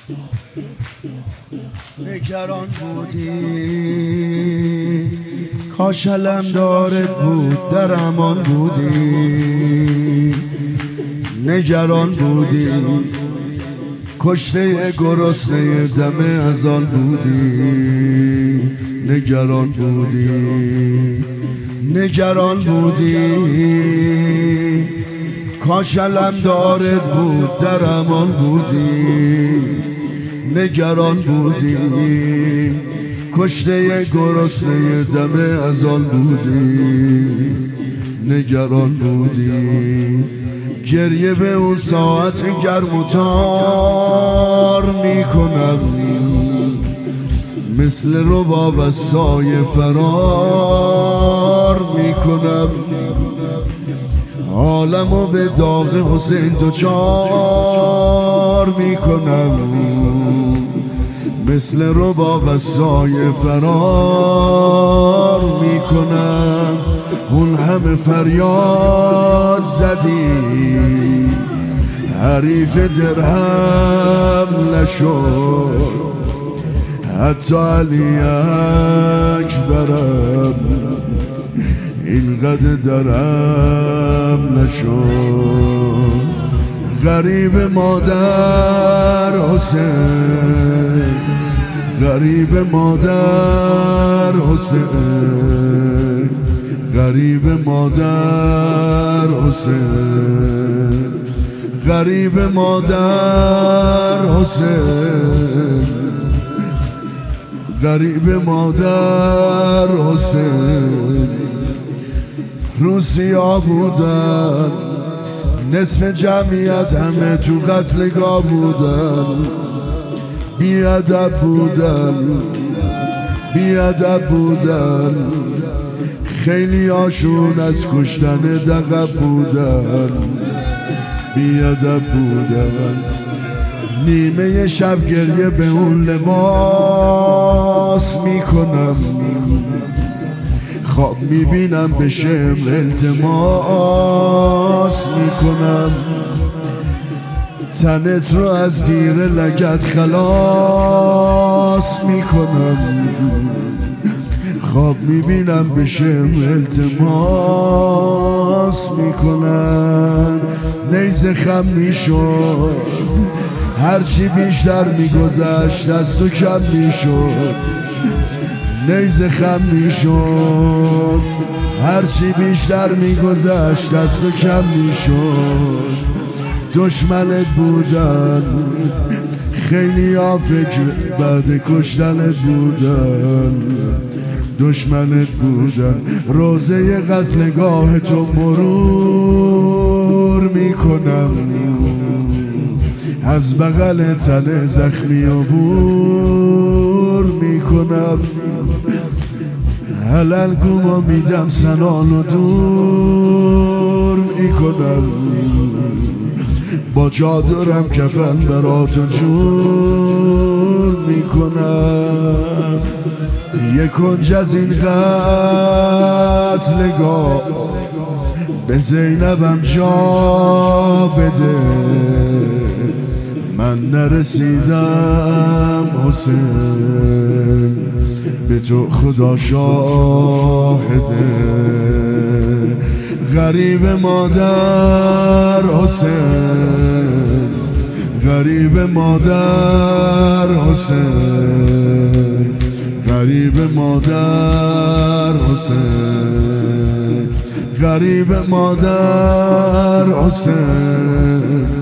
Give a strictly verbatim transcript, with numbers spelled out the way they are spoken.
نگران بودی کاش علمدارت بود در امان بودی. نگران بودی کشته گرسنه دم اذان بودی. نگران بودی نگران بودی کاش علمدارت بود در امان بودی. نگران بودی کشته گرسنه دم اذان بودی. نگران بودی گریه به اون ساعت گرم و تار میکنم، مثل رباب از سایه فرار میکنم. عالمو به داغ حسین دوچار میکنم، مثل رباب از سایه فرار میکنم. اون همه فریاد زدی حریف درهم نشد، حتی علی اکبرم اینقدر درم نشد. غریب مادر حسین، غریب مادر حسین، غریب مادر حسین، غریب مادر حسین، غریب مادر حسین. روسیا بودن نصف جمعیت همه تو قتلگاه بودن. بیادب بودن بیادب بودن خیلی هاشون از کشتن دقب بودن. بیادب بودن نیمه شب گریه به اون لباس میکنم، خواب میبینم به شمر التماس میکنم. تنت رو از زیر لگد خلاص میکنم، خواب میبینم به شمر التماس میکنم. نیزه خم میشد هرچی بیشتر میگذشت از تو کم میشد. نیزه خم میشد هرچی بیشتر میگذشت از تو کم میشد. دشمنت بودن خیلی ها فکر بعد کشتنت بودن. دشمنت بودن روزه قتلگاه تو مرور میکنم، از بغل تن زخمی عبور میکنم. حلال گوما میدم سنانو دور میکنم، با چادرم کفن براتو جور میکنم. یک کنج از این قتلگاه به زینبم جا بده، من نرسیدم حسین به تو خدا شاهده. غریب مادر حسین، غریب مادر حسین، غریب مادر حسین، غریب مادر حسین،